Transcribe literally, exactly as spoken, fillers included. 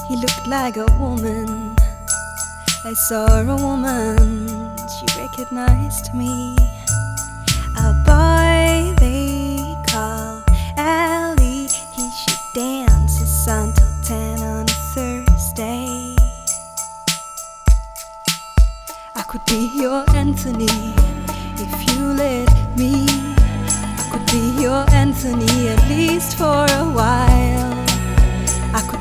He looked like a woman. I saw a woman, she recognized me. A boy they call Ali. He she dances until ten on a Thursday. I could be your Anthony if you let me. I could be your Anthony at least for a while.